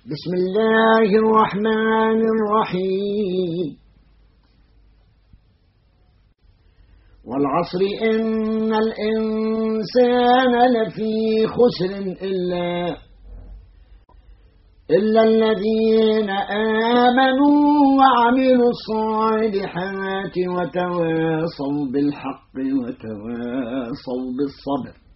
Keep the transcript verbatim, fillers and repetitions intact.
بسم الله الرحمن الرحيم. والعصر إن الإنسان لفي خسر إلا إلا الذين آمنوا وعملوا الصالحات وتواصوا بالحق وتواصوا بالصبر.